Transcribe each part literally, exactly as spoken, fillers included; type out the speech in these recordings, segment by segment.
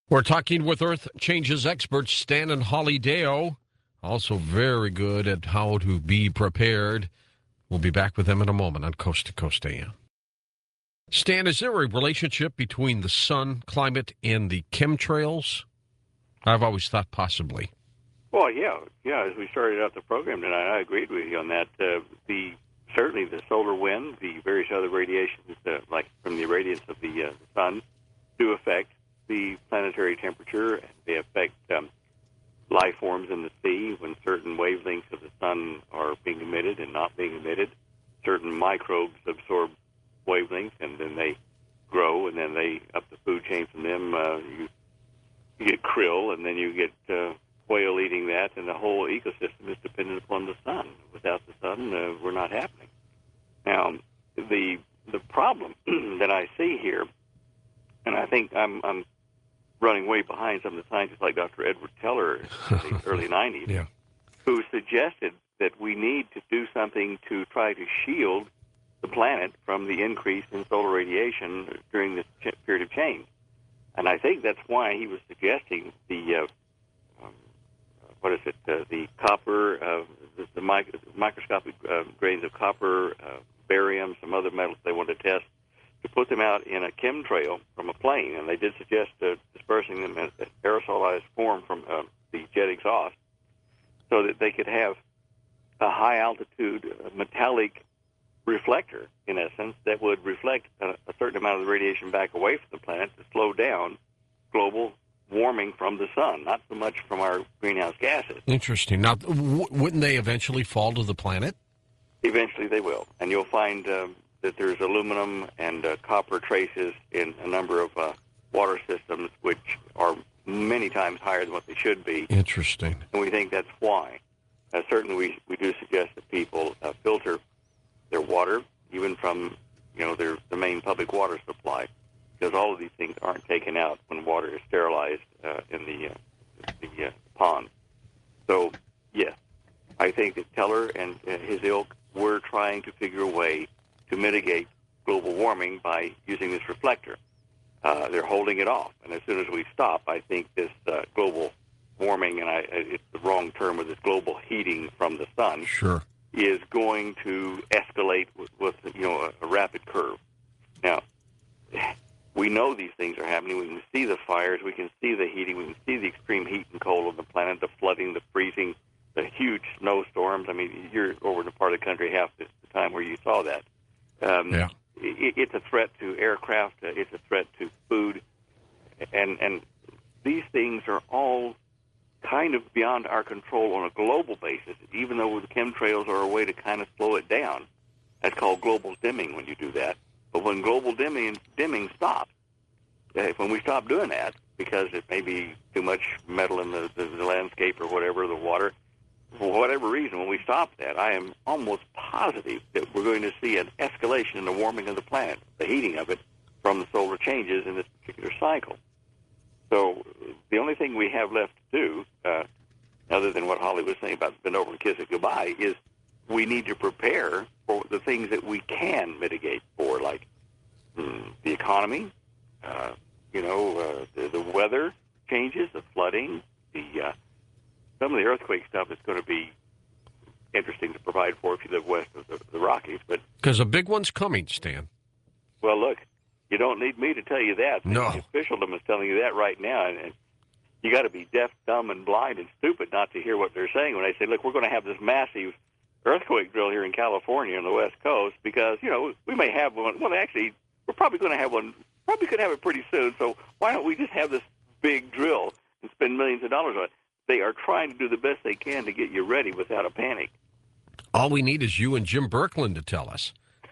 We're talking with Earth Changes experts Stan and Holly Deo, also very good at how to be prepared. We'll be back with them in a moment on Coast to Coast A M. Stan, is there a relationship between the sun, climate, and the chemtrails? I've always thought possibly. Well, yeah, yeah. As we started out the program tonight, I agreed with you on that. Uh, the certainly the solar wind, the various other radiations, uh, like from the radiance of the, uh, the sun, do affect the planetary temperature. They affect um, life forms in the sea when certain wavelengths of the sun are being emitted and not being emitted. Certain microbes absorb wavelengths, and then they grow, and then they up the food chain from them. Uh, you, you get krill, and then you get uh, whale eating that, and the whole ecosystem is dependent upon the sun. Without the sun, uh, we're not happening. Now, the the problem that I see here, and I think I'm, I'm running way behind some of the scientists like Doctor Edward Teller in the early nineties, yeah. who suggested that we need to do something to try to shield the planet from the increase in solar radiation during this ch- period of change. And I think that's why he was suggesting the, uh, um, what is it, uh, the copper, uh, the, the mic- microscopic uh, grains of copper, uh, barium, some other metals they wanted to test, to put them out in a chemtrail from a plane. And they did suggest uh, dispersing them in an aerosolized form from uh, the jet exhaust so that they could have a high-altitude uh, metallic reflector, in essence, that would reflect a, a certain amount of the radiation back away from the planet to slow down global warming from the sun, not so much from our greenhouse gases. Interesting. Now, w- wouldn't they eventually fall to the planet? Eventually they will. And you'll find um, that there's aluminum and uh, copper traces in a number of uh, water systems which are many times higher than what they should be. Interesting. And we think that's why. Uh, certainly we, we do suggest that people uh, filter their water, even from, you know, their the main public water supply, because all of these things aren't taken out when water is sterilized uh, in the uh, the uh, pond. So, yes, I think that Teller and uh, his ilk were trying to figure a way to mitigate global warming by using this reflector. Uh, they're holding it off, and as soon as we stop, I think this uh, global warming, and I, it's the wrong term, with this global heating from the sun, sure, is going to escalate with, with you know, a, a rapid curve. Now, we know these things are happening. We can see the fires. We can see the heating. We can see the extreme heat and cold of the planet, the flooding, the freezing, the huge snowstorms. I mean, you're over in a part of the country half the time where you saw that. Um, yeah. it, it's a threat to aircraft. Uh, it's a threat to food. And, and these things are all kind of beyond our control on a global basis, even though the chemtrails are a way to kind of slow it down. That's called global dimming when you do that. But when global dimming dimming stops, uh, when we stop doing that, because it may be too much metal in the, the, the landscape or whatever, the water, for whatever reason, when we stop that, I am almost positive that we're going to see an escalation in the warming of the planet, the heating of it, from the solar changes in this particular cycle. So the only thing we have left to do, uh, other than what Holly was saying about bend over and kiss it goodbye, is we need to prepare for the things that we can mitigate for, like mm, the economy, uh, you know, uh, the, the weather changes, the flooding, the uh, some of the earthquake stuff is going to be interesting to provide for if you live west of the, the Rockies. But because a big one's coming, Stan. Well, look, you don't need me to tell you that. No. The officialdom is telling you that right now, and, and you got to be deaf, dumb, and blind and stupid not to hear what they're saying when they say, look, we're going to have this massive earthquake drill here in California on the West Coast because, you know, we may have one. Well, actually, we're probably going to have one. Probably could have it pretty soon, so why don't we just have this big drill and spend millions of dollars on it? They are trying to do the best they can to get you ready without a panic. All we need is you and Jim Birkeland to tell us.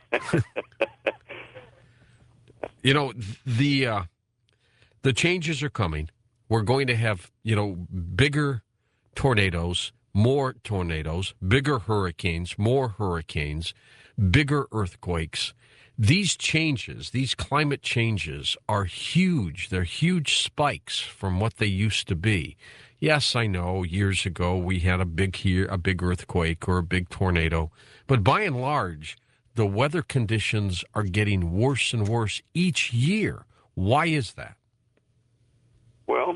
You know, the uh, the changes are coming. We're going to have, you know, bigger tornadoes, more tornadoes, bigger hurricanes, more hurricanes, bigger earthquakes. These changes, these climate changes are huge. They're huge spikes from what they used to be. Yes, I know years ago we had a big here, a big earthquake or a big tornado, but by and large, the weather conditions are getting worse and worse each year. Why is that? Well,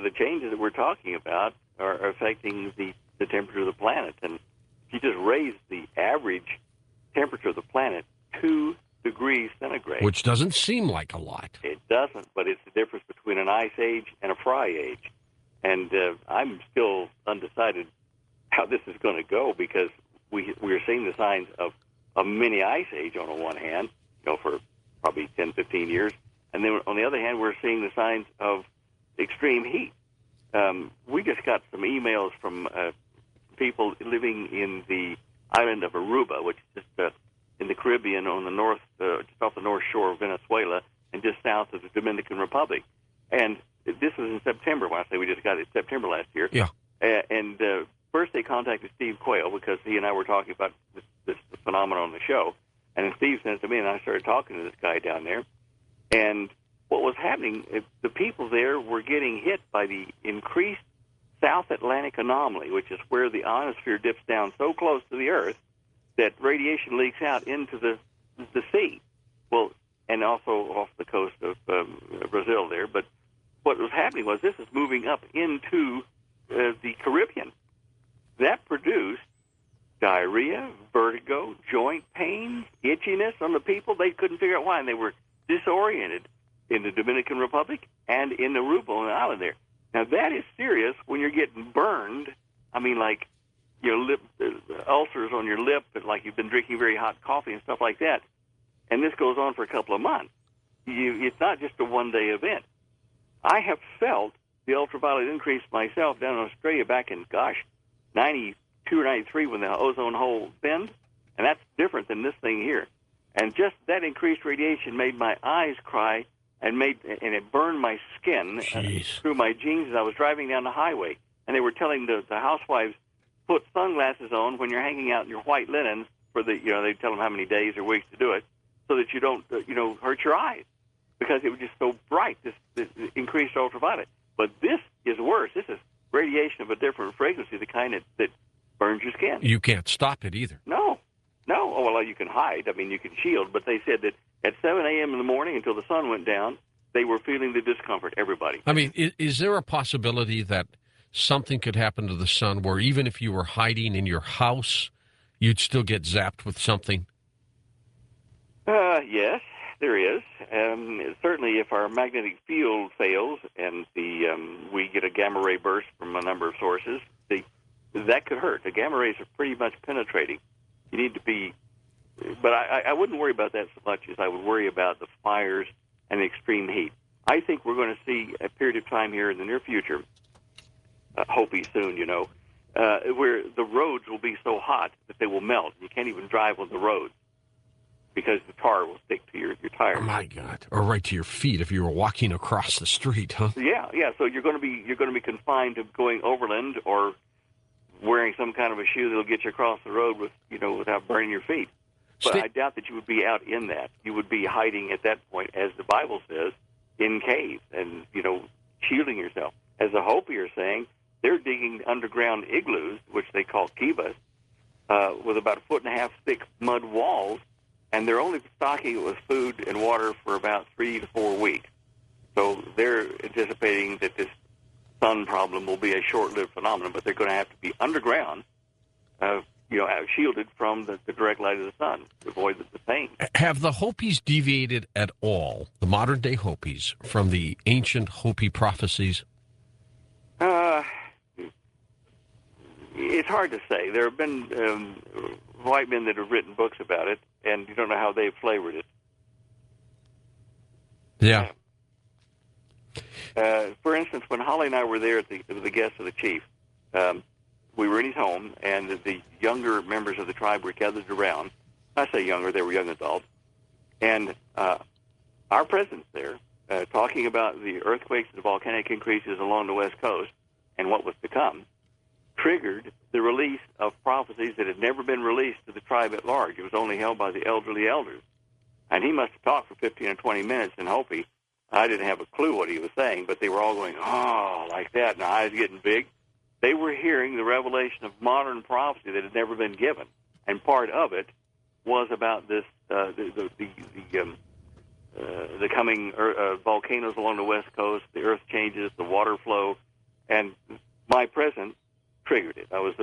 the changes that we're talking about are affecting the, the temperature of the planet. And if you just raise the average temperature of the planet two degrees centigrade. Which doesn't seem like a lot. It doesn't, but it's the difference between an ice age and a fry age. And uh, I'm still undecided how this is going to go, because we we're seeing the signs of a mini ice age on the one hand, you know, for probably ten, fifteen years. And then on the other hand, we're seeing the signs of extreme heat. Um, we just got some emails from uh, people living in the island of Aruba, which is just uh, in the Caribbean on the north, uh, just off the north shore of Venezuela and just south of the Dominican Republic. And this was in September. When I say we just got it September last year. Yeah. Uh, and uh, first they contacted Steve Quayle, because he and I were talking about this, this phenomenon on the show. And then Steve sent it to me, and I started talking to this guy down there. And what was happening, uh, the people there were getting hit by the increased South Atlantic anomaly, which is where the ionosphere dips down so close to the Earth that radiation leaks out into the the sea. Well, and also off the coast of um, Brazil there. But what was happening was this is moving up into uh, the Caribbean. That produced diarrhea, vertigo, joint pain, itchiness on the people. They couldn't figure out why, and they were disoriented in the Dominican Republic and in Aruba on the island there. Now, that is serious when you're getting burned. I mean, like your lip, uh, ulcers on your lip, and like you've been drinking very hot coffee and stuff like that. And this goes on for a couple of months. You, it's not just a one-day event. I have felt the ultraviolet increase myself down in Australia back in, gosh, ninety-two or ninety-three when the ozone hole thinned, and that's different than this thing here. And just that increased radiation made my eyes cry, and made and it burned my skin uh, through my jeans as I was driving down the highway. And they were telling the, the housewives, put sunglasses on when you're hanging out in your white linens for the, you know, they tell them how many days or weeks to do it, so that you don't, uh, you know, hurt your eyes, because it was just so bright, this, this increased ultraviolet. But this is worse. This is radiation of a different frequency, the kind that, that burns your skin. You can't stop it either. No. No. Oh, well, you can hide. I mean, you can shield. But they said that at seven a.m. in the morning until the sun went down, they were feeling the discomfort, everybody. I mean, is, is there a possibility that something could happen to the sun where even if you were hiding in your house, you'd still get zapped with something? Uh, yes, there is. Um, certainly, if our magnetic field fails and the um, we get a gamma ray burst from a number of sources, the, that could hurt. The gamma rays are pretty much penetrating. You need to be, but I, I wouldn't worry about that so much as I would worry about the fires and the extreme heat. I think we're going to see a period of time here in the near future, uh, hopefully soon, you know, uh, where the roads will be so hot that they will melt. You can't even drive on the roads, because the tar will stick to your, your tires. Oh, my God. Or right to your feet if you were walking across the street, huh? Yeah, yeah. So you're going to be you're going to be confined to going overland or wearing some kind of a shoe that'll get you across the road with, you know, without burning your feet. But Stay- I doubt that you would be out in that. You would be hiding at that point, as the Bible says, in caves and, you know, shielding yourself. As the Hopi are saying, they're digging underground igloos, which they call kivas, uh, with about a foot and a half thick mud walls, and they're only stocking it with food and water for about three to four weeks. So they're anticipating that this sun problem will be a short-lived phenomenon, but they're going to have to be underground, uh, you know, shielded from the, the direct light of the sun to avoid the, the pain. Have the Hopis deviated at all, the modern-day Hopis, from the ancient Hopi prophecies? Uh, it's hard to say. There have been um, white men that have written books about it, and you don't know how they've flavored it. Yeah. Uh, for instance, when Holly and I were there at the, the guest of the chief, um, we were in his home, and the, the younger members of the tribe were gathered around. I say younger, they were young adults. And uh, our presence there, uh, talking about the earthquakes and the volcanic increases along the West Coast and what was to come, triggered the release of prophecies that had never been released to the tribe at large. It was only held by the elderly elders. And he must have talked for fifteen or twenty minutes in Hopi. I didn't have a clue what he was saying, but they were all going, oh, like that, and the eyes getting big. They were hearing the revelation of modern prophecy that had never been given. And part of it was about this, uh, the, the, the, the, um, uh, the coming uh, volcanoes along the West Coast, the earth changes, the water flow,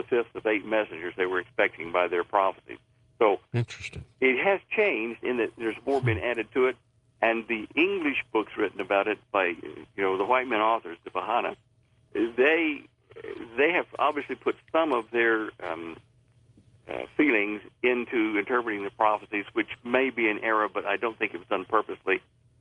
fifth of eight messengers they were expecting by their prophecies. So Interesting. it has changed in that there's more been added to it, and the English books written about it by, you know, the white men authors, the Vahana, they they have obviously put some of their um, uh, feelings into interpreting the prophecies, which may be an error, but I don't think it was done purposely.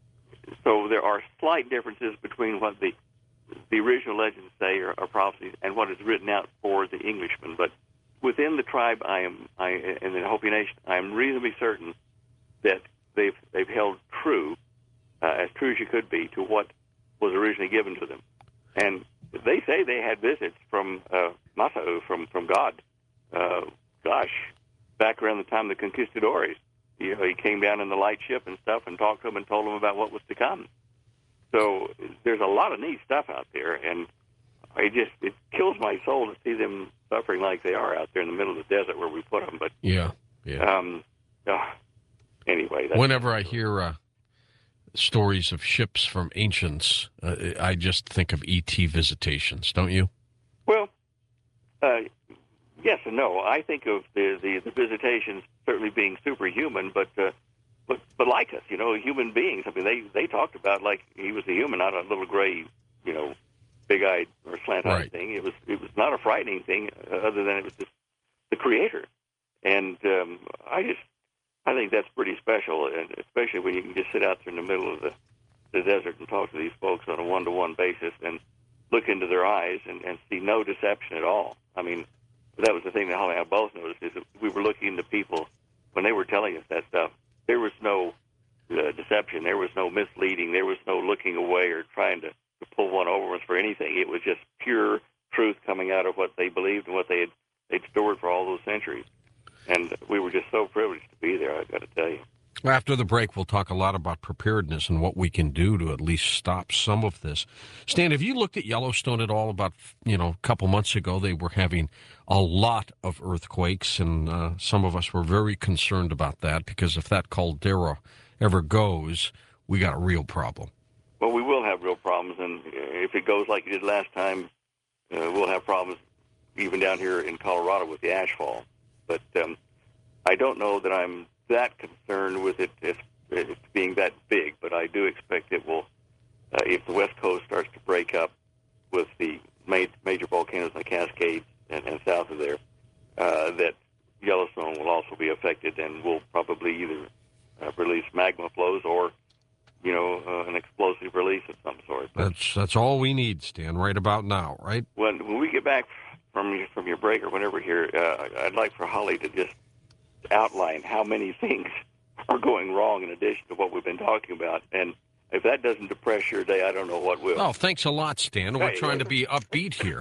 So there are slight differences between what the the original legends say or, or prophecies and what is written out for the Englishmen. But within the tribe, I am, I and the Hopi Nation, I am reasonably certain that they've they've held true, uh, as true as you could be, to what was originally given to them. And they say they had visits from uh, Masao, from from God. Uh, gosh, back around the time of the conquistadores, you know, he came down in the light ship and stuff and talked to them and told them about what was to come. So there's a lot of neat stuff out there, and I just it kills my soul to see them suffering like they are out there in the middle of the desert where we put them. But Yeah, yeah. um, oh, anyway, that's Whenever I hear uh, stories of ships from ancients, uh, I just think of E T visitations, don't you? well, uh, yes and no. I think of the, the, the visitations certainly being superhuman, but uh, but but like us, you know, human beings. I mean, they they talked about like he was a human, not a little gray, you know, big-eyed or slant-eyed Right. thing. It was it was not a frightening thing, uh, other than it was just the Creator. And um, I just I think that's pretty special, and especially when you can just sit out there in the middle of the, the desert and talk to these folks on a one-to-one basis and look into their eyes and, and see no deception at all. I mean, that was the thing that Holly and I both noticed, is that we were looking into people when they were telling us that stuff. There was no uh, deception. There was no misleading. There was no looking away or trying to, to pull one over us for anything. It was just pure truth coming out of what they believed and what they had they'd stored for all those centuries. And we were just so privileged to be there, I've got to tell you. After the break, we'll talk a lot about preparedness and what we can do to at least stop some of this. Stan, have you looked at Yellowstone at all? About, you know, a couple months ago, they were having a lot of earthquakes, and uh, some of us were very concerned about that, because if that caldera ever goes, we got a real problem. Well, we will have real problems, and if it goes like it did last time, uh, we'll have problems even down here in Colorado with the ashfall. But um, I don't know that I'm that concerned with it if it's being that big, but I do expect it will, uh, if the West Coast starts to break up with the ma- major volcanoes in the Cascades and, and south of there, uh, that Yellowstone will also be affected, and will probably either uh, release magma flows or, you know, uh, an explosive release of some sort. But That's that's all we need, Stan, right about now, right? when when we get back from from your break or whenever here, uh, I'd like for Holly to just outline how many things are going wrong in addition to what we've been talking about. And if that doesn't depress your day, I don't know what will. Oh, thanks a lot, Stan. We're Hey, trying to be upbeat here,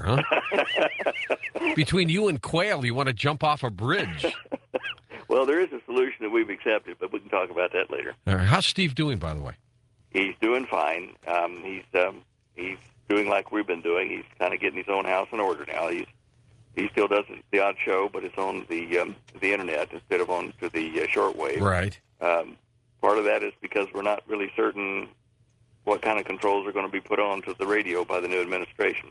huh? Between you and Quail, you want to jump off a bridge. Well, there is a solution that we've accepted, but we can talk about that later. All right. How's Steve doing, by the way? He's doing fine. Um, he's um, he's doing like we've been doing. He's kind of getting his own house in order now. He's he still does the odd show, but it's on the um, the internet instead of on to the uh, shortwave. Right. Um, part of that is because we're not really certain what kind of controls are going to be put on to the radio by the new administration.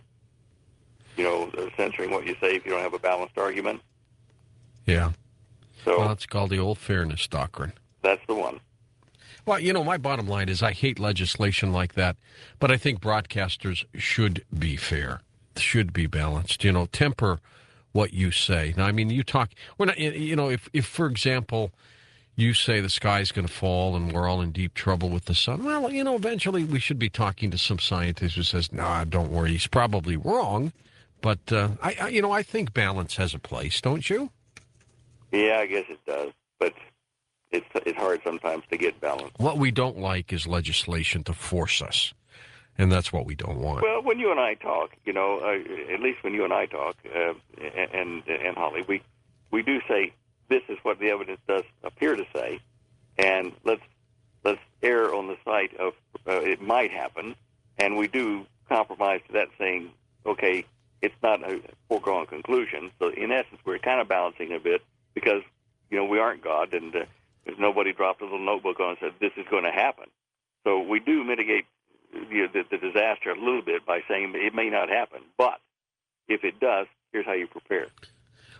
You know, they're censoring what you say if you don't have a balanced argument. Yeah. So Well, it's called the old fairness doctrine. that's the one. Well, you know, my bottom line is I hate legislation like that, but I think broadcasters should be fair, should be balanced. You know, temper what you say. Now, I mean, you talk, we're not, you know, if, if for example, you say the sky's going to fall and we're all in deep trouble with the sun, well, you know, eventually we should be talking to some scientist who says, nah, don't worry, he's probably wrong. But, uh, I, I, you know, I think balance has a place, don't you? Yeah, I guess it does, but it's it's hard sometimes to get balance. What we don't like is legislation to force us, and that's what we don't want. Well, when you and I talk, you know, uh, at least when you and I talk, uh, and and Holly, we we do say this is what the evidence does appear to say, and let's let's err on the side of uh, it might happen, and we do compromise to that, saying, okay, it's not a foregone conclusion. So in essence, we're kind of balancing a bit because you know we aren't God, and uh, there's nobody dropped a little notebook on and said this is going to happen. So we do mitigate the, the, the disaster a little bit by saying it may not happen, but if it does, here's how you prepare.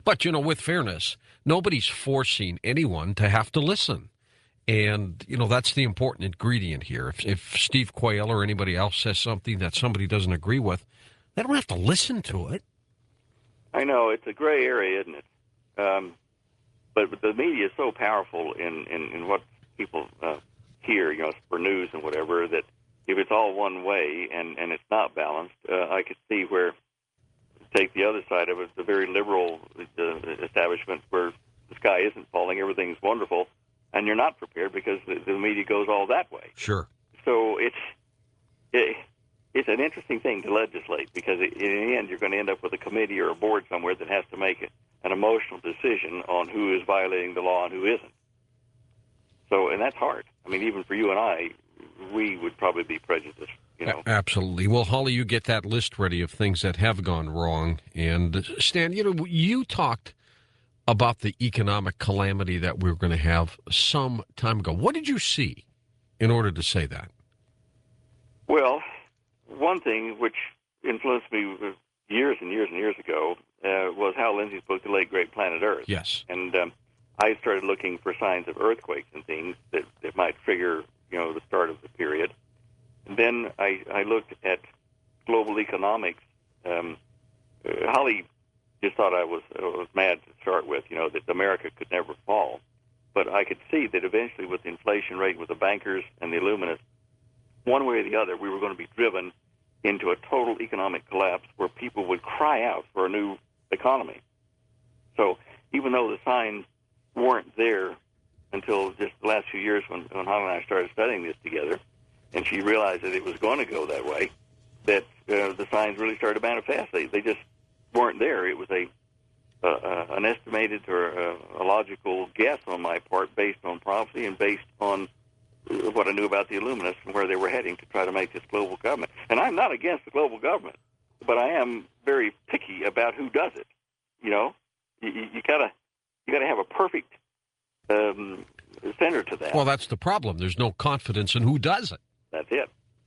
But, you know, with fairness, nobody's forcing anyone to have to listen. And, you know, that's the important ingredient here. If, if Steve Quayle or anybody else says something that somebody doesn't agree with, they don't have to listen to it. I know. It's a gray area, isn't it? Um, but, but the media is so powerful in, in, in what people uh, hear, you know, for news and whatever, that if it's all one way and, and it's not balanced, uh, I could see where, take the other side of it, the very liberal uh, establishment where the sky isn't falling, everything's wonderful, and you're not prepared because the, the media goes all that way. Sure. So it's it, it's an interesting thing to legislate because in the end you're going to end up with a committee or a board somewhere that has to make an emotional decision on who is violating the law and who isn't. So, and that's hard. I mean, even for you and I, we would probably be prejudiced, you know. Absolutely. Well, Holly, you get that list ready of things that have gone wrong. And Stan, you know, you talked about the economic calamity that we were going to have some time ago. What did you see in order to say that? Well, one thing which influenced me years and years and years ago uh, was Hal Lindsey's book, The Late Great Planet Earth. Yes. And um, I started looking for signs of earthquakes and things that, that might trigger, you know, the start of the period. And then I, I looked at global economics. Um, uh, Holly just thought I was, uh, was mad to start with, you know, that America could never fall. But I could see that eventually with the inflation rate, with the bankers and the illuminists, one way or the other, we were going to be driven into a total economic collapse where people would cry out for a new economy. So even though the signs weren't there until just the last few years when, when Holly and I started studying this together, and she realized that it was going to go that way, that uh, the signs really started to manifest. They, they just weren't there. It was a uh, uh, an estimated or uh, a logical guess on my part based on prophecy and based on what I knew about the Illuminists and where they were heading to try to make this global government. And I'm not against the global government, but I am very picky about who does it. You know, you, you gotta you gotta have a perfect um, center to that. Well, that's the problem. There's no confidence in who does it. That's it.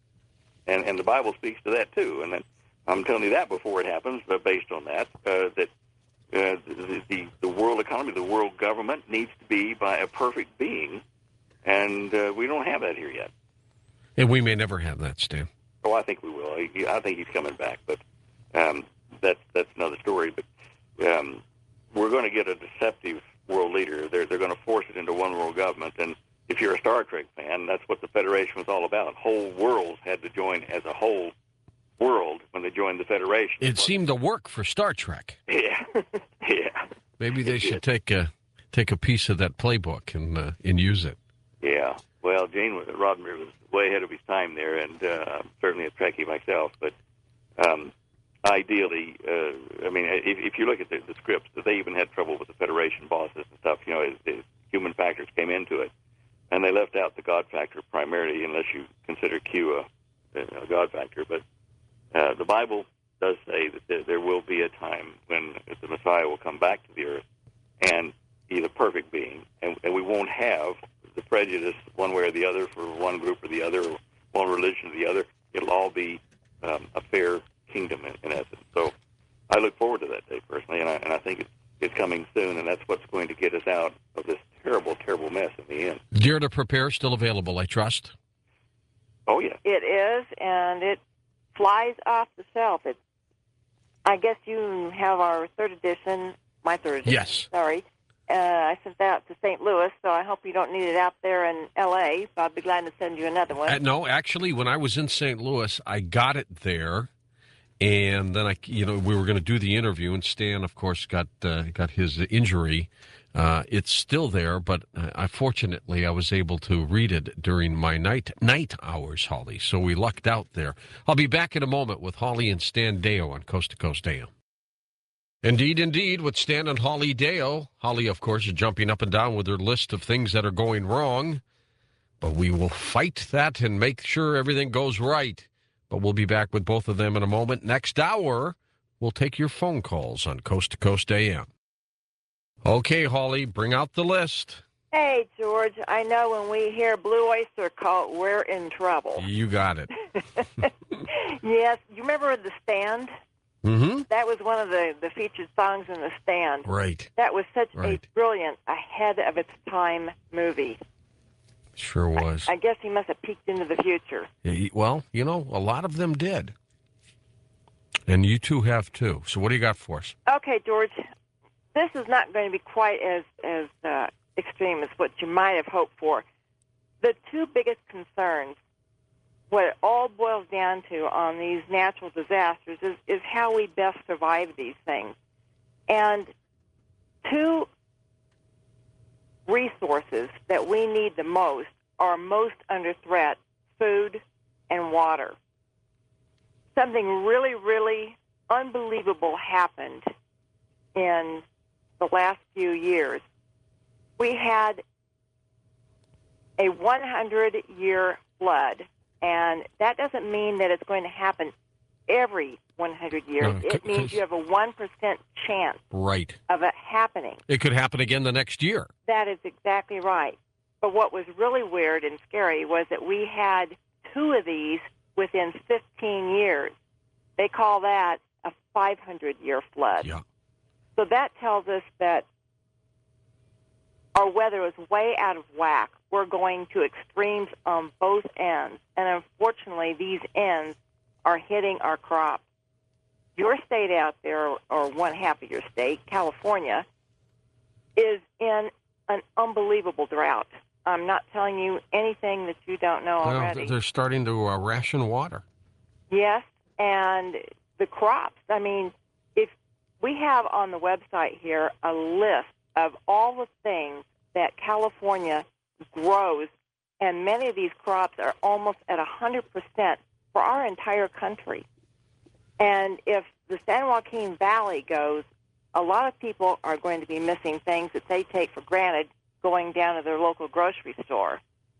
And and the Bible speaks to that too. And then I'm telling you that before it happens, but based on that, uh, that uh, the, the the world economy, the world government needs to be by a perfect being. And uh, we don't have that here yet. And we may never have that, Stan. Oh, I think we will. I, I think he's coming back, but um, that's that's another story. But um, we're going to get a deceptive world leader. They're they're going to force it into one world government. And if you're a Star Trek fan, that's what the Federation was all about. Whole worlds had to join as a whole world when they joined the Federation. It seemed to work for Star Trek. Yeah, yeah. Maybe they should take a take a piece of that playbook and uh, and use it. Yeah, well, Gene Roddenberry was way ahead of his time there, and uh, I'm certainly a Trekkie myself. But um, ideally, uh, I mean, if, if you look at the, the scripts, they even had trouble with the Federation bosses and stuff. You know, as, as human factors came into it, and they left out the God factor primarily, unless you consider Q a, a God factor. But uh, the Bible does say that there, there will be a time when the Messiah will come back to the earth and be the perfect being, and, and we won't have the prejudice one way or the other for one group or the other, or one religion or the other. It'll all be um, a fair kingdom in, in essence. So I look forward to that day personally, and I, and I think it's, it's coming soon, and that's what's going to get us out of this terrible, terrible mess in the end. Dare to Prepare, still available, I trust? Oh, yeah. It is, and it flies off the shelf. It's, I guess you have our third edition, my third edition. Yes. Sorry. Uh, I sent that out to Saint Louis, so I hope you don't need it out there in L A, so I'd be glad to send you another one. Uh, no, actually, when I was in Saint Louis, I got it there, and then I, you know, we were going to do the interview, and Stan, of course, got uh, got his injury. Uh, it's still there, but uh, I, fortunately, I was able to read it during my night night hours, Holly. So we lucked out there. I'll be back in a moment with Holly and Stan Deyo on Coast to Coast A M. Indeed, indeed, with Stan and Holly Deyo. Holly, of course, is jumping up and down with her list of things that are going wrong. But we will fight that and make sure everything goes right. But we'll be back with both of them in a moment. Next hour, we'll take your phone calls on Coast to Coast A M. Okay, Holly, bring out the list. Hey, George, I know when we hear Blue Oyster Cult, we're in trouble. You got it. Yes, you remember The Stand? Mm-hmm. That was one of the, the featured songs in the stand. Right. That was such Right. a brilliant, ahead of its time movie. Sure was. I, I guess he must have peeked into the future. Yeah, well, you know, a lot of them did. And you two have too. So what do you got for us? Okay, George, this is not going to be quite as, as uh, extreme as what you might have hoped for. The two biggest concerns, what it all boils down to on these natural disasters, is, is how we best survive these things. And two resources that we need the most are most under threat: food and water. Something really, really unbelievable happened in the last few years. We had a hundred-year flood, and that doesn't mean that it's going to happen every one hundred years. No, It c- means c- you have a one percent chance Right. of it happening. It could happen again the next year. That is exactly right. But what was really weird and scary was that we had two of these within fifteen years. They call that a five hundred-year flood. Yeah. So that tells us that our weather is way out of whack. We're going to extremes on both ends. And unfortunately, these ends are hitting our crops. Your state out there, or one half of your state, California, is in an unbelievable drought. I'm not telling you anything that you don't know Well, already. they're starting to uh, ration water. Yes, and the crops. I mean, if we have on the website here a list of all the things that California grows, and many of these crops are almost at one hundred percent for our entire country. And if the San Joaquin Valley goes, a lot of people are going to be missing things that they take for granted going down to their local grocery store.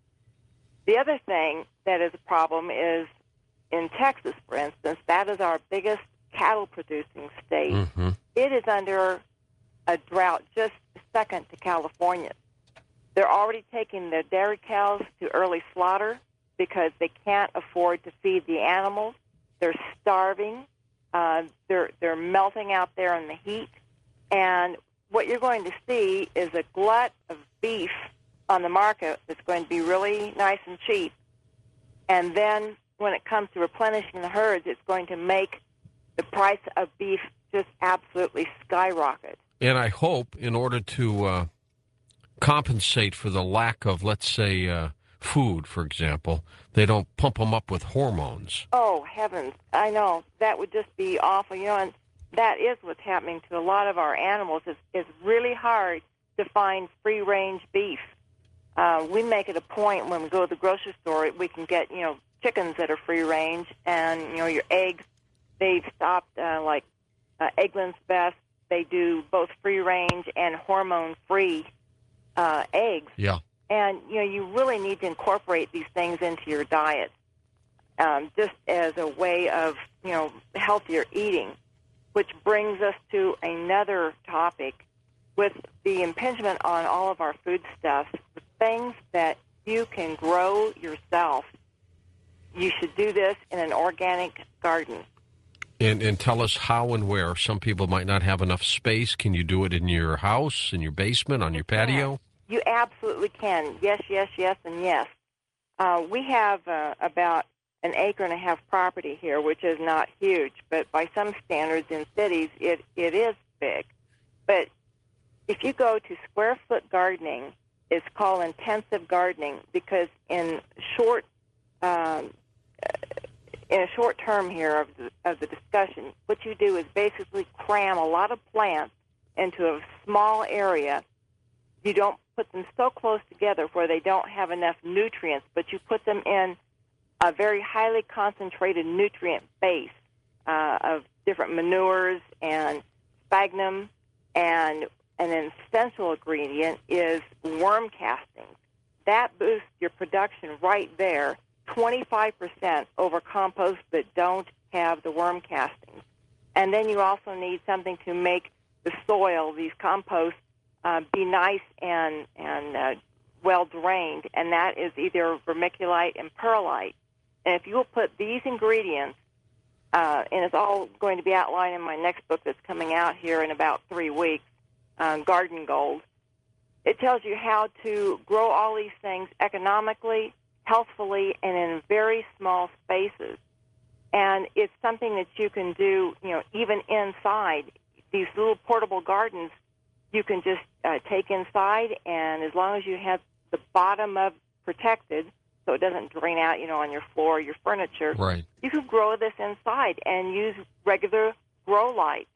The other thing that is a problem is in Texas, for instance. That is our biggest cattle-producing state. Mm-hmm. It is under a drought just second to California. They're already taking their dairy cows to early slaughter because they can't afford to feed the animals. They're starving. Uh, they're they're melting out there in the heat. And what you're going to see is a glut of beef on the market that's going to be really nice and cheap. And then when it comes to replenishing the herds, it's going to make the price of beef just absolutely skyrocket. And I hope, in order to uh, compensate for the lack of, let's say, uh, food, for example, they don't pump them up with hormones. Oh, heavens. I know. That would just be awful. You know, and that is what's happening to a lot of our animals. It's, it's really hard to find free-range beef. Uh, we make it a point when we go to the grocery store, we can get, you know, chickens that are free-range, and, you know, your eggs, they've stopped, uh, like uh, Eggland's Best, they do both free-range and hormone-free uh, eggs. Yeah. And, you know, you really need to incorporate these things into your diet um, just as a way of, you know, healthier eating, which brings us to another topic with the impingement on all of our foodstuffs, the things that you can grow yourself. You should do this in an organic garden. And, and tell us how and where. Some people might not have enough space. Can you do it in your house, in your basement, on your patio? You absolutely can. Yes, yes, yes, and yes. Uh, we have uh, about an acre and a half property here, which is not huge, but by some standards in cities, it, it is big. But if you go to square foot gardening, it's called intensive gardening because in short um, in a short term here of the, of the discussion, what you do is basically cram a lot of plants into a small area. You don't put them so close together where they don't have enough nutrients, but you put them in a very highly concentrated nutrient base uh, of different manures and sphagnum, and an essential ingredient is worm castings. That boosts your production right there, twenty-five percent over composts that don't have the worm castings. And then you also need something to make the soil, these composts, uh, be nice and, and uh, well-drained, and that is either vermiculite and perlite. And if you will put these ingredients uh, and it's all going to be outlined in my next book that's coming out here in about three weeks, uh, Garden Gold. It tells you how to grow all these things economically, healthfully, and in very small spaces. And it's something that you can do, you know, even inside. These little portable gardens you can just uh, take inside, and as long as you have the bottom of protected so it doesn't drain out, you know, on your floor or your furniture, Right. you can grow this inside and use regular grow lights.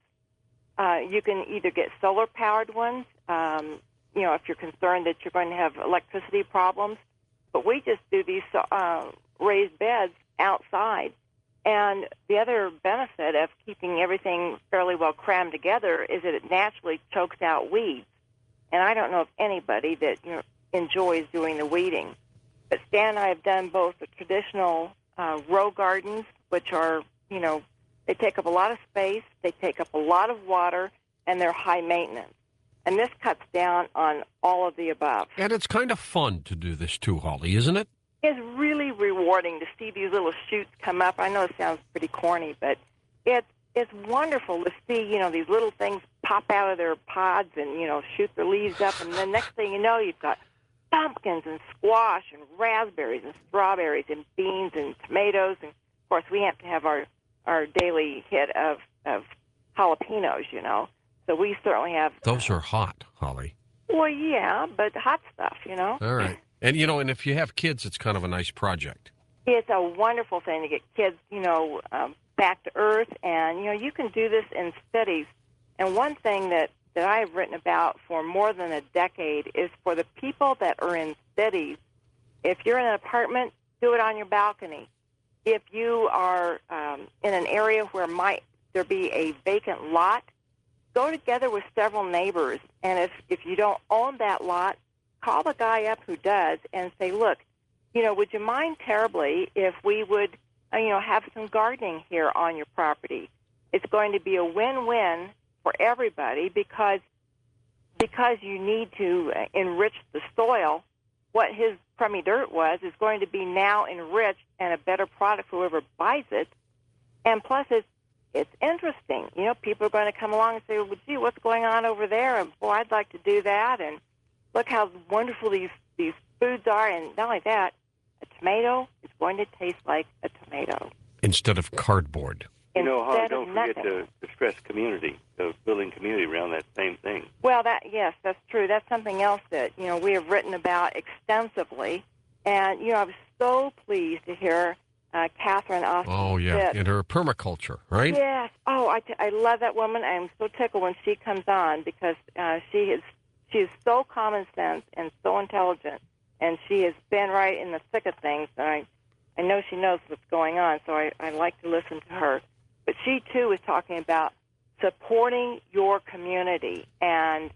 Uh, you can either get solar-powered ones, um, you know, if you're concerned that you're going to have electricity problems. But we just do these uh, raised beds outside. And the other benefit of keeping everything fairly well crammed together is that it naturally chokes out weeds. And I don't know of anybody that, you know, enjoys doing the weeding. But Stan and I have done both the traditional uh, row gardens, which are, you know, they take up a lot of space, they take up a lot of water, and they're high maintenance. And this cuts down on all of the above. And it's kind of fun to do this too, Holly, isn't it? It's really rewarding to see these little shoots come up. I know it sounds pretty corny, but it's it's wonderful to see, you know, these little things pop out of their pods and, you know, shoot their leaves up. And the next thing you know, you've got pumpkins and squash and raspberries and strawberries and beans and tomatoes. And, of course, we have to have our, our daily hit of, of jalapenos, you know. So we certainly have... Those are hot, Holly. Well, yeah, but hot stuff, you know. All right. And, you know, and if you have kids, it's kind of a nice project. It's a wonderful thing to get kids, you know, um, back to earth. And, you know, you can do this in cities. And one thing that, that I've written about for more than a decade is for the people that are in cities, if you're in an apartment, do it on your balcony. If you are um, in an area where might there be a vacant lot, go together with several neighbors. And if, if you don't own that lot, call the guy up who does and say, look, you know, would you mind terribly if we would, uh, you know, have some gardening here on your property? It's going to be a win-win for everybody because because you need to uh, enrich the soil. What his crummy dirt was is going to be now enriched and a better product for whoever buys it. And plus, it's, it's interesting. You know, people are going to come along and say, well, gee, what's going on over there? And, boy, I'd like to do that. And look how wonderful these, these foods are. And not only that, a tomato is going to taste like a tomato. Instead of cardboard. You know, Holly, Instead of don't forget nothing. to, to stress community, so building community around that same thing. Well, that yes, that's true. That's something else that, you know, we have written about extensively. And, you know, I was so pleased to hear uh, Catherine Austin. Oh, yeah. Fitz. In her permaculture, right? Yes. Oh, I, t- I love that woman. I'm so tickled when she comes on because uh, she is she is so common sense and so intelligent, and she has been right in the thick of things. And I, I know she knows what's going on, so I, I like to listen to her. But she, too, is talking about supporting your community. And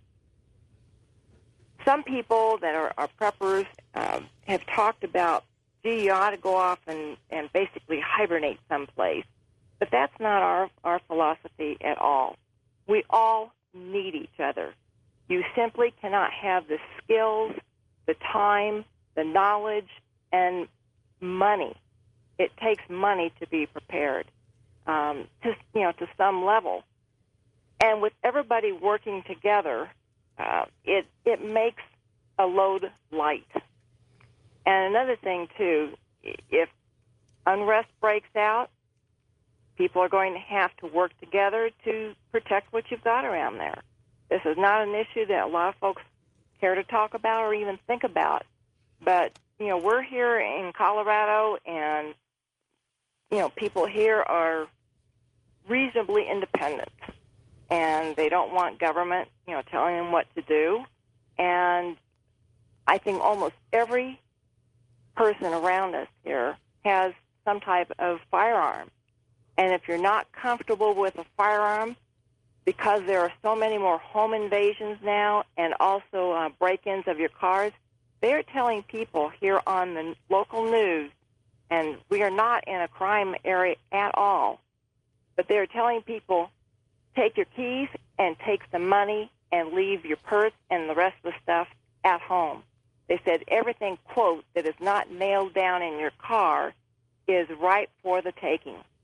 some people that are, are preppers um, have talked about, gee, you ought to go off and, and basically hibernate someplace. But that's not our, our philosophy at all. We all need each other. You simply cannot have the skills, the time, the knowledge, and money. It takes money to be prepared, um, to, you know, to some level. And with everybody working together, uh, it it makes a load light. And another thing, too, if unrest breaks out, people are going to have to work together to protect what you've got around there. This is not an issue that a lot of folks care to talk about or even think about. But, you know, we're here in Colorado, and, you know, people here are reasonably independent. And they don't want government, you know, telling them what to do. And I think almost every person around us here has some type of firearm. And if you're not comfortable with a firearm, because there are so many more home invasions now and also uh, break-ins of your cars, they're telling people here on the local news, and we are not in a crime area at all, but they're telling people, take your keys and take some money and leave your purse and the rest of the stuff at home. They said everything, quote, that is not nailed down in your car is ripe for the taking.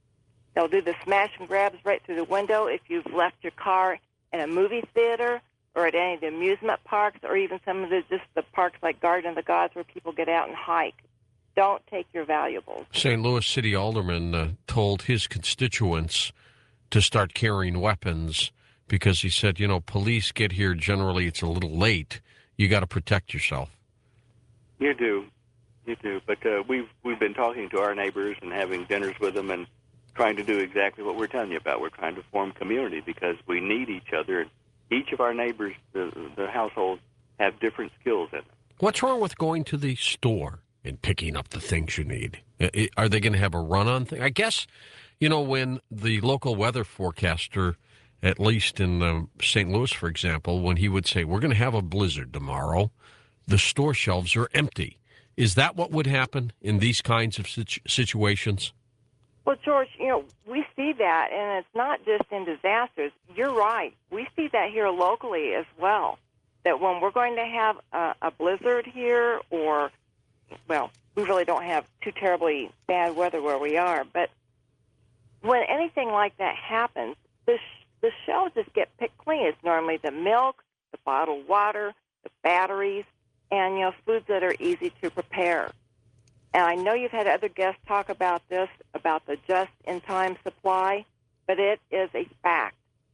They'll do the smash and grabs right through the window if you've left your car in a movie theater or at any of the amusement parks or even some of the just the parks like Garden of the Gods where people get out and hike. Don't take your valuables. Saint Louis City Alderman uh, told his constituents to start carrying weapons because he said, you know, police get here generally, it's a little late. You got to protect yourself. You do. You do. But uh, we've, we've been talking to our neighbors and having dinners with them and trying to do exactly what we're telling you about. We're trying to form community because we need each other. Each of our neighbors, the, the households, have different skills in them. What's wrong with going to the store and picking up the things you need? Are they going to have a run-on thing? I guess, you know, when the local weather forecaster, at least in uh, Saint Louis, for example, when he would say, we're going to have a blizzard tomorrow, the store shelves are empty. Is that what would happen in these kinds of situ- situations? Well, George, you know, we see that, and it's not just in disasters. You're right. We see that here locally as well, that when we're going to have a, a blizzard here or, well, we really don't have too terribly bad weather where we are, but when anything like that happens, the, sh- the shelves just get picked clean. It's normally the milk, the bottled water, the batteries, and, you know, foods that are easy to prepare. And I know you've had other guests talk about this, about the just-in-time supply, but it is a fact.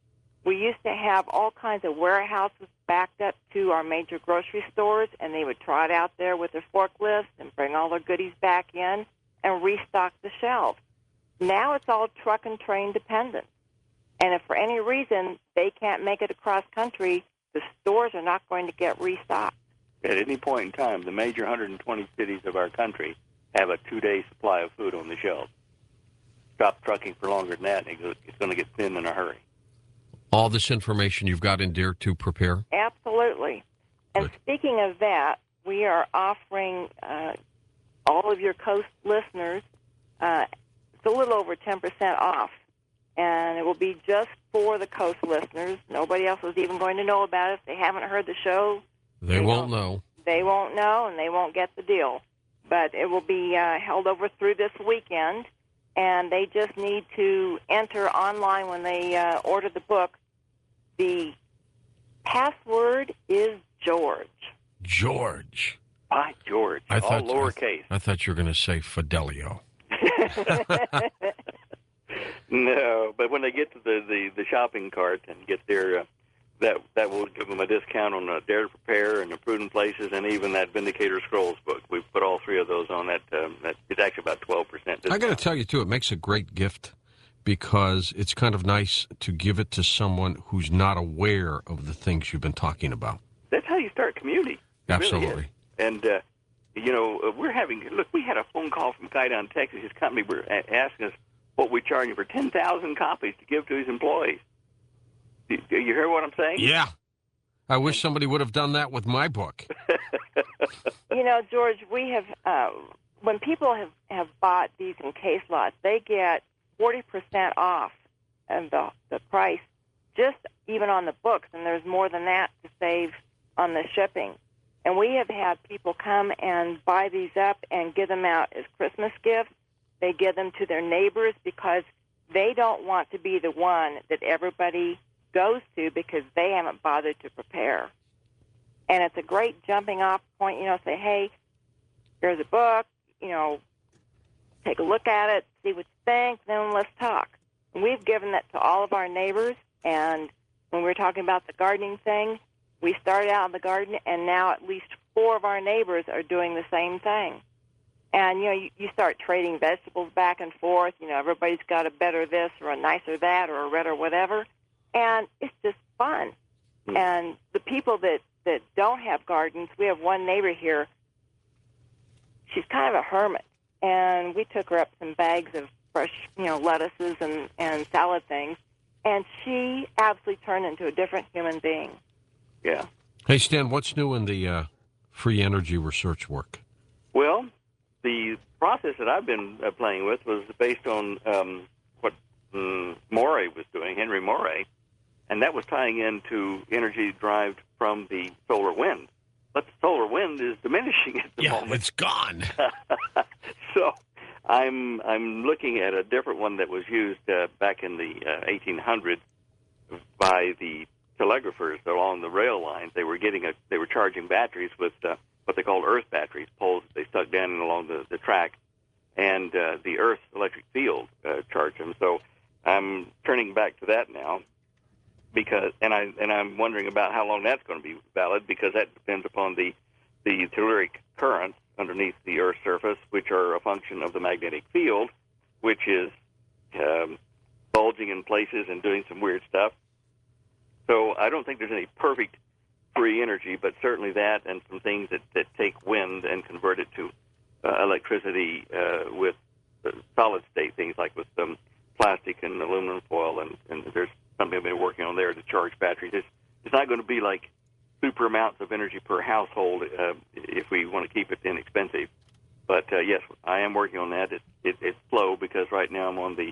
We used to have all kinds of warehouses backed up to our major grocery stores, and they would trot out there with their forklifts and bring all their goodies back in and restock the shelves. Now it's all truck and train dependent. And if for any reason they can't make it across country, the stores are not going to get restocked. At any point in time, the major one hundred twenty cities of our country have a two-day supply of food on the shelves. Stop trucking for longer than that, and it's going to get thin in a hurry. All this information you've got in Dare to Prepare? Absolutely. And Good. Speaking of that, we are offering uh, all of your Coast listeners, uh, it's a little over ten percent off. And it will be just for the Coast listeners. Nobody else is even going to know about it. If they haven't heard the show, They, they won't know. They won't know, and they won't get the deal. But it will be uh, held over through this weekend, and they just need to enter online when they uh, order the book. The password is George. George. By George, I all thought, lowercase. I, I thought you were going to say Fidelio. No, but when they get to the, the, the shopping cart and get there, uh, that that will give them a discount on uh, Dare to Prepare and the Prudent Places and even that Vindicator Scrolls book. We've put all three of those on that. Um, that it's actually about twelve percent discount. I got to tell you, too, it makes a great gift because it's kind of nice to give it to someone who's not aware of the things you've been talking about. That's how you start community. It Absolutely. Really is. And, uh, you know, uh, we're having, look, we had a phone call from a guy down in Texas. His company were a- asking us what we charge him for ten thousand copies to give to his employees. Do, do you hear what I'm saying? Yeah. I wish somebody would have done that with my book. You know, George, we have, uh, when people have, have bought these in case lots, they get forty percent off of the, the price, just even on the books, and there's more than that to save on the shipping. And we have had people come and buy these up and give them out as Christmas gifts. They give them to their neighbors because they don't want to be the one that everybody goes to because they haven't bothered to prepare. And it's a great jumping off point, you know, say, hey, here's a book, you know, take a look at it, see what you think, then let's talk. And we've given that to all of our neighbors, and when we were talking about the gardening thing, we started out in the garden, and now at least four of our neighbors are doing the same thing. And, you know, you, you start trading vegetables back and forth. You know, everybody's got a better this or a nicer that or a red or whatever. And it's just fun. Mm. And the people that, that don't have gardens, we have one neighbor here. She's kind of a hermit. And we took her up some bags of fresh, you know, lettuces and, and salad things. And she absolutely turned into a different human being. Yeah. Hey, Stan, what's new in the uh, free energy research work? Well, the process that I've been uh, playing with was based on um, what um, Morey was doing, Henry Morey, and that was tying into energy derived from the solar wind. But the solar wind is diminishing at the yeah, moment. it's gone. So I'm I'm looking at a different one that was used uh, back in the uh, eighteen hundreds by the telegraphers along the rail lines. They were getting a they were charging batteries with uh, what they called earth batteries, poles that they stuck down and along the, the track, and uh, the Earth's electric field uh, charged them. So I'm turning back to that now, because and I and I'm wondering about how long that's going to be valid, because that depends upon the the telluric currents underneath the Earth's surface, which are a function of the magnetic field, which is um, bulging in places and doing some weird stuff. So I don't think there's any perfect free energy, but certainly that and some things that, that take wind and convert it to uh, electricity uh, with uh, solid state things like with um, plastic and aluminum foil, and, and there's something I've been working on there to charge batteries. It's, it's not going to be like super amounts of energy per household uh, if we want to keep it inexpensive. But uh, yes, I am working on that. It, it, it's slow because right now I'm on the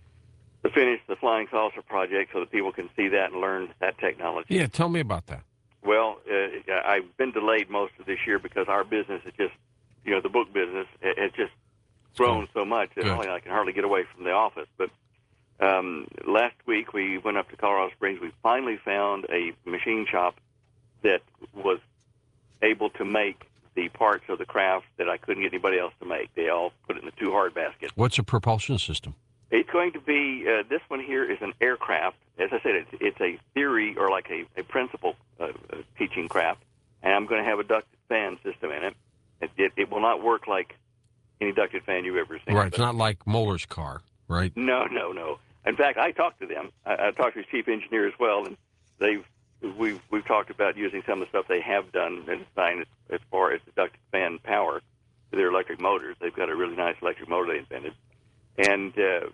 to finish the Flying Saucer project so that people can see that and learn that technology. Yeah, tell me about that. Well, uh, I've been delayed most of this year because our business is just, you know, the book business has just grown so much that only I can hardly get away from the office. But um, last week we went up to Colorado Springs. We finally found a machine shop that was able to make the parts of the craft that I couldn't get anybody else to make. They all put it in the two hard baskets. What's a propulsion system? It's going to be, uh, this one here is an aircraft. As I said, it's, it's a theory or like a, a principle uh, uh, teaching craft, and I'm going to have a ducted fan system in it. It, it. it will not work like any ducted fan you've ever seen. Right, it's not like Moeller's car, right? No, no, no. In fact, I talked to them. I, I talked to his chief engineer as well, and they've we've we've talked about using some of the stuff they have done and designed as, as far as the ducted fan power to their electric motors. They've got a really nice electric motor they invented. And uh,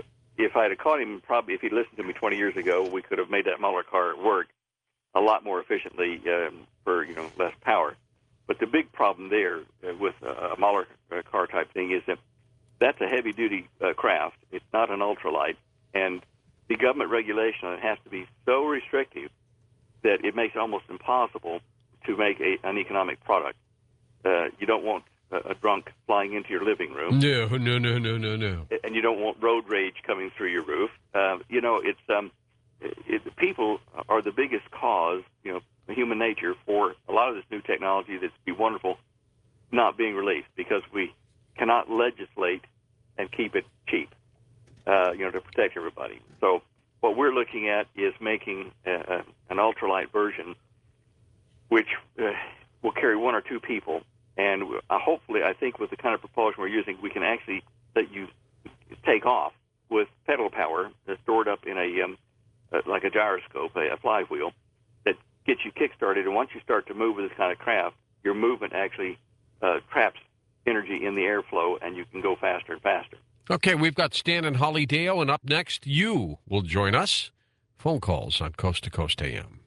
if I'd have caught him, probably if he'd listened to me twenty years ago, we could have made that Mueller car work a lot more efficiently um, for you know less power. But the big problem there uh, with uh, a Mueller uh, car type thing is that that's a heavy-duty uh, craft. It's not an ultralight, and the government regulation on it has to be so restrictive that it makes it almost impossible to make a, an economic product. Uh, you don't want a drunk flying into your living room. No, no, no, no, no, no. And you don't want road rage coming through your roof. Uh, you know, it's um, it, people are the biggest cause, you know, human nature for a lot of this new technology that's be wonderful not being released because we cannot legislate and keep it cheap, uh, you know, to protect everybody. So what we're looking at is making a, a, an ultralight version which uh, will carry one or two people. And uh, hopefully, I think with the kind of propulsion we're using, we can actually let you take off with pedal power that's stored up in a um, uh, like a gyroscope, a, a flywheel, that gets you kick-started. And once you start to move with this kind of craft, your movement actually uh, traps energy in the airflow, and you can go faster and faster. Okay, we've got Stan and Holly Dale, and up next, you will join us. Phone calls on Coast to Coast A M.